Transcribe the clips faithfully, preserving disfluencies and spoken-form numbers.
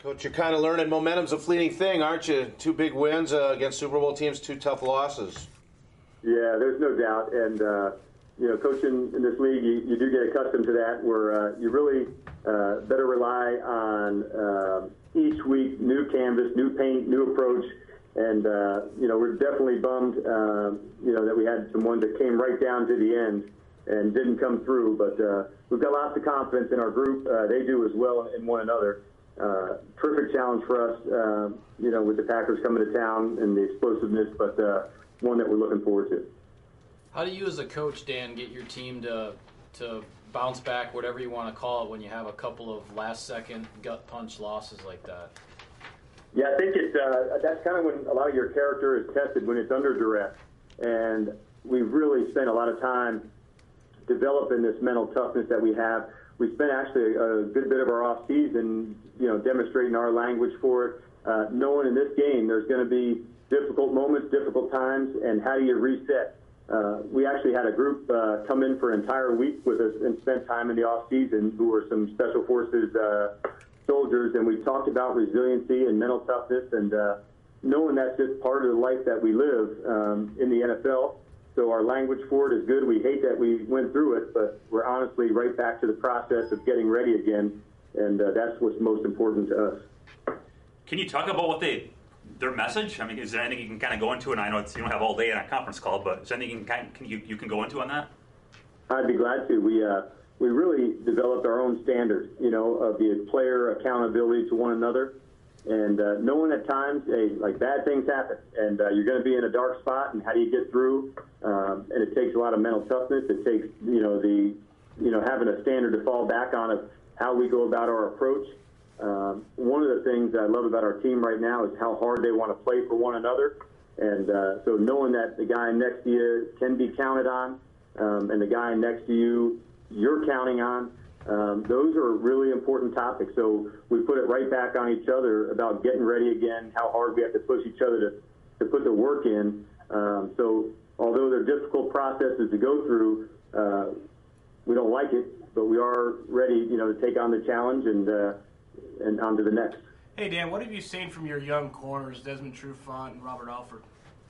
Coach, you're kind of learning momentum's a fleeting thing, aren't you? Two big wins uh, against Super Bowl teams, two tough losses. Yeah, there's no doubt. And, uh, you know, coaching in this league, you, you do get accustomed to that, where uh, you really uh, better rely on uh, each week, new canvas, new paint, new approach. And, uh, you know, we're definitely bummed, uh, you know, that we had some ones that came right down to the end and didn't come through. But uh, we've got lots of confidence in our group. Uh, they do as well in one another. Uh, terrific challenge for us, uh, you know, with the Packers coming to town and the explosiveness, but uh, one that we're looking forward to. How do you as a coach, Dan, get your team to to bounce back, whatever you want to call it, when you have a couple of last-second gut punch losses like that? Yeah, I think it's, uh, that's kind of when a lot of your character is tested, when it's under duress. And we've really spent a lot of time developing this mental toughness that we have. We spent actually a good bit of our off season, you know, demonstrating our language for it, uh, knowing in this game there's going to be difficult moments, difficult times, and how do you reset? Uh, we actually had a group uh, come in for an entire week with us and spent time in the off season who were some special forces uh, soldiers, and we talked about resiliency and mental toughness, and uh, knowing that's just part of the life that we live um, in the N F L. So our language for it is good. We hate that we went through it, but we're honestly right back to the process of getting ready again, and uh, that's what's most important to us. Can you talk about what they, their message? I mean, is there anything you can kind of go into? And I know it's, you don't have all day in a conference call, but is there anything you can, kind of, can you, you can go into on that? I'd be glad to. We uh, we really developed our own standards, you know, of the player accountability to one another. And uh, knowing at times, hey, like bad things happen, and uh, you're going to be in a dark spot, and how do you get through? Um, and it takes a lot of mental toughness. It takes, you know, the, you know, having a standard to fall back on of how we go about our approach. Um, one of the things I love about our team right now is how hard they want to play for one another. And uh, so knowing that the guy next to you can be counted on, um, and the guy next to you you're counting on, Um, those are really important topics. So we put it right back on each other about getting ready again, how hard we have to push each other to, to put the work in. Um, so although they're difficult processes to go through, uh, we don't like it, but we are ready, you know, to take on the challenge and uh, and on to the next. Hey, Dan, what have you seen from your young corners, Desmond Trufant and Robert Alford?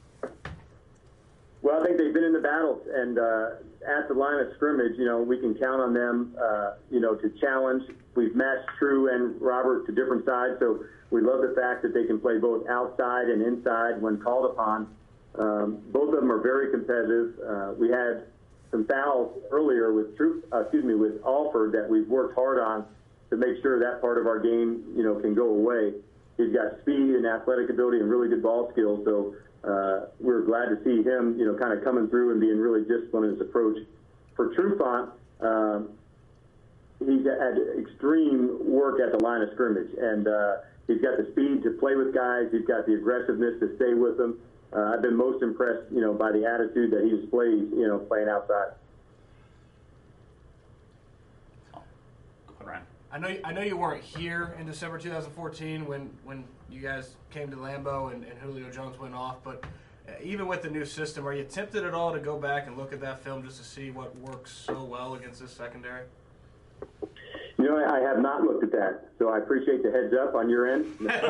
Well, I think they've been in the battles, and uh, at the line of scrimmage, you know, we can count on them, uh, you know, to challenge. We've matched True and Robert to different sides, so we love the fact that they can play both outside and inside when called upon. Um, both of them are very competitive. Uh, we had some fouls earlier with True, uh, excuse me, with Alford that we've worked hard on to make sure that part of our game, you know, can go away. He's got speed and athletic ability and really good ball skills, so Uh, we're glad to see him, you know, kind of coming through and being really disciplined in his approach. For Trufant, um, he's had extreme work at the line of scrimmage, and uh, he's got the speed to play with guys. He's got the aggressiveness to stay with them. Uh, I've been most impressed, you know, by the attitude that he displays, you know, playing outside. I know I know you weren't here in December two thousand fourteen when, when you guys came to Lambeau and, and Julio Jones went off, but even with the new system, are you tempted at all to go back and look at that film just to see what works so well against this secondary? You know, I have not looked at that, so I appreciate the heads up on your end.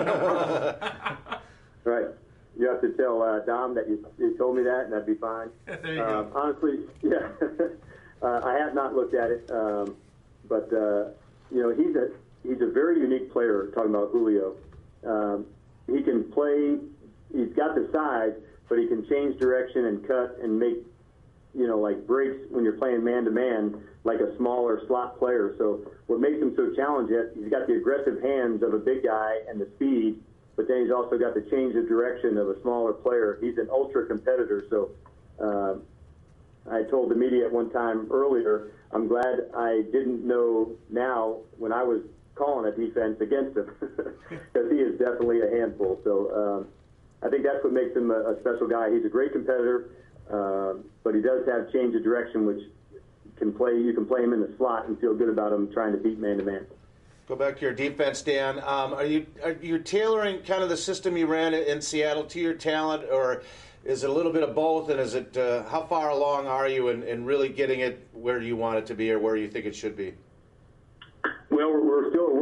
Right. You have to tell uh, Dom that you, you told me that, and that'd be fine. There you uh, go. Honestly, yeah. uh, I have not looked at it, um, but, uh, you know, he's a he's a very unique player, talking about Julio. Um, he can play, he's got the size, but he can change direction and cut and make, you know, like breaks when you're playing man-to-man like a smaller slot player. So what makes him so challenging, he's got the aggressive hands of a big guy and the speed, but then he's also got the change of direction of a smaller player. He's an ultra competitor. So uh, I told the media at one time earlier, I'm glad I didn't know now when I was calling a defense against him, because he is definitely a handful. So um, I think that's what makes him a, a special guy. He's a great competitor, uh, but he does have change of direction, which can play. You can play him in the slot and feel good about him trying to beat man-to-man. Go back to your defense, Dan. Um, are you are you tailoring kind of the system you ran in Seattle to your talent, or is it a little bit of both? And is it uh, how far along are you in, in really getting it where you want it to be or where you think it should be? Well, we're, we're still a work in progress.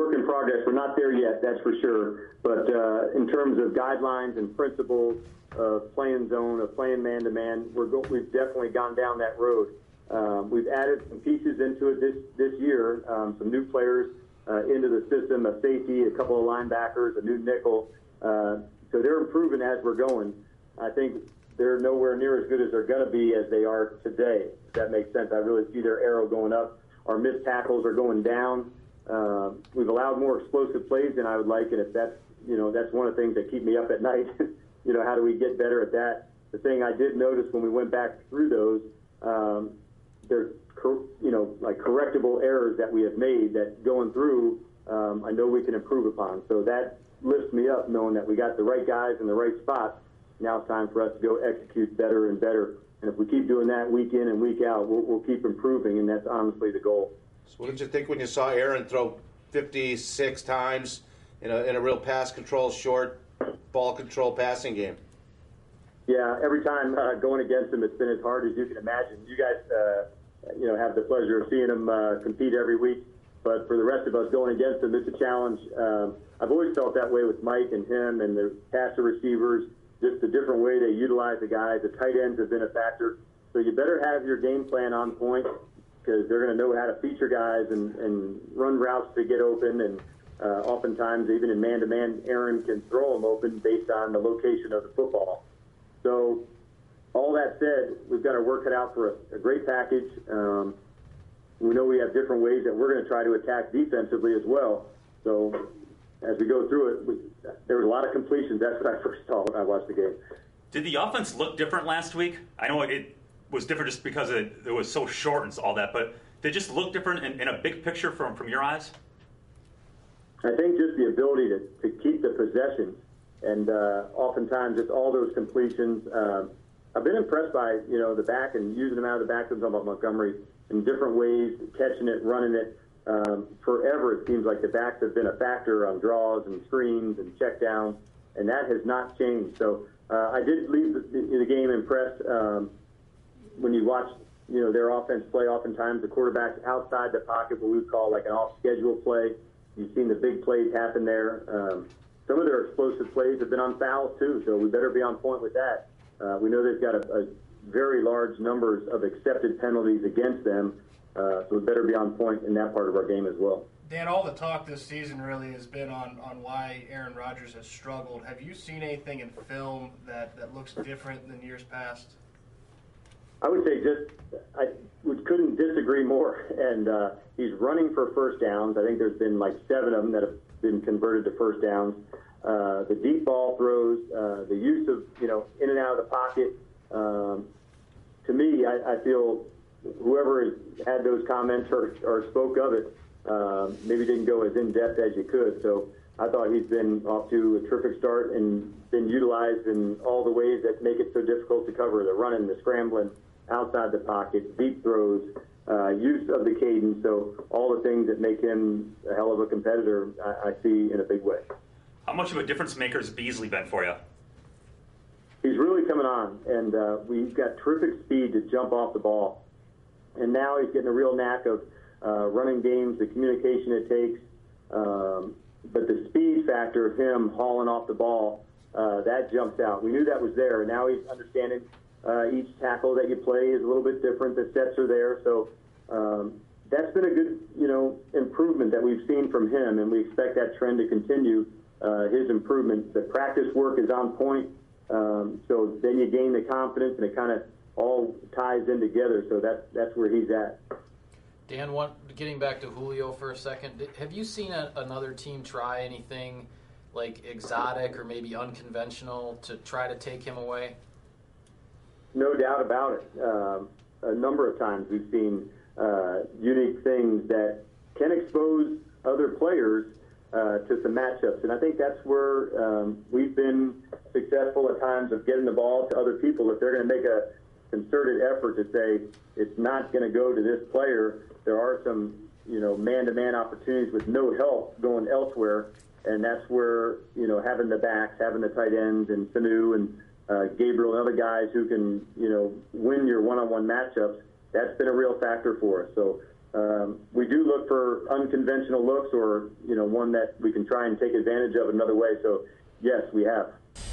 progress. We're not there yet, that's for sure. But uh, in terms of guidelines and principles of playing zone, of playing man-to-man, we're go- we've definitely gone down that road. Um, we've added some pieces into it this, this year, um, some new players uh, into the system, a safety, a couple of linebackers, a new nickel. Uh, so they're improving as we're going. I think they're nowhere near as good as they're going to be as they are today, if that makes sense. I really see their arrow going up. Our missed tackles are going down. Uh, we've allowed more explosive plays than I would like, and if that's, you know, that's one of the things that keep me up at night. You know, how do we get better at that? The thing I did notice when we went back through those, um, they're, you know, like correctable errors that we have made that going through, um, I know we can improve upon. So that lifts me up knowing that we got the right guys in the right spots. Now it's time for us to go execute better and better. And if we keep doing that week in and week out, we'll, we'll keep improving, and that's honestly the goal. So what did you think when you saw Aaron throw fifty-six times in a, in a real pass control, short ball control passing game? Yeah, every time uh, going against him, it's been as hard as you can imagine. You guys, uh, you know, have the pleasure of seeing him uh, compete every week. But for the rest of us going against him, it's a challenge. Um, I've always felt that way with Mike and him and the passer receivers, just the different way they utilize the guys. The tight ends have been a factor. So you better have your game plan on point because they're going to know how to feature guys and, and run routes to get open. And uh, oftentimes, even in man-to-man, Aaron can throw them open based on the location of the football. So all that said, we've got our work cut out for a, a great package. Um, we know we have different ways that we're going to try to attack defensively as well. So as we go through it, we, there was a lot of completions. That's what I first saw when I watched the game. Did the offense look different last week? I know it was different just because it, it was so short and all that, but did it just look different in, in a big picture from, from your eyes? I think just the ability to, to keep the possession, and uh, oftentimes it's all those completions. Uh, I've been impressed by, you know, the back and using them out of the back. I'm talking about Montgomery in different ways, catching it, running it. Um, forever, it seems like the backs have been a factor on draws and screens and checkdowns, and that has not changed. So uh, I did leave the, the game impressed um, when you watch, you know, their offense play. Oftentimes, the quarterback's outside the pocket, what we would call like an off-schedule play. You've seen the big plays happen there. Um, some of their explosive plays have been on fouls too, so we better be on point with that. Uh, we know they've got a, a very large numbers of accepted penalties against them. Uh, so we better be on point in that part of our game as well. Dan, all the talk this season really has been on, on why Aaron Rodgers has struggled. Have you seen anything in film that, that looks different than years past? I would say just I would, couldn't disagree more. And uh, he's running for first downs. I think there's been like seven of them that have been converted to first downs. Uh, the deep ball throws, uh, the use of, you know, in and out of the pocket. Um, to me, I, I feel whoever has had those comments or, or spoke of it uh, maybe didn't go as in-depth as you could. So I thought he's been off to a terrific start and been utilized in all the ways that make it so difficult to cover, the running, the scrambling, outside the pocket, deep throws, uh, use of the cadence. So all the things that make him a hell of a competitor, I, I see in a big way. How much of a difference maker has Beasley been for you? He's really coming on, and uh, we've got terrific speed to jump off the ball. And now he's getting a real knack of uh, running games, the communication it takes. Um, but the speed factor of him hauling off the ball, uh, that jumps out. We knew that was there, and now he's understanding uh, each tackle that you play is a little bit different. The sets are there. So um, that's been a good, you know, improvement that we've seen from him, and we expect that trend to continue, uh, his improvement. The practice work is on point. Um, so then you gain the confidence, and it kind of all ties in together, so that's that's where he's at. Dan, one, getting back to Julio for a second, did, have you seen a, another team try anything like exotic or maybe unconventional to try to take him away? No doubt about it. Um, a number of times we've seen uh, unique things that can expose other players uh, to some matchups, and I think that's where um, we've been successful at times of getting the ball to other people. If they're going to make a concerted effort to say it's not going to go to this player, there are some, you know, man-to-man opportunities with no help going elsewhere, and that's where, you know, having the backs, having the tight ends, and Sanu and uh, Gabriel and other guys who can, you know, win your one-on-one matchups, that's been a real factor for us. So um, we do look for unconventional looks, or you know, one that we can try and take advantage of another way. So yes, we have.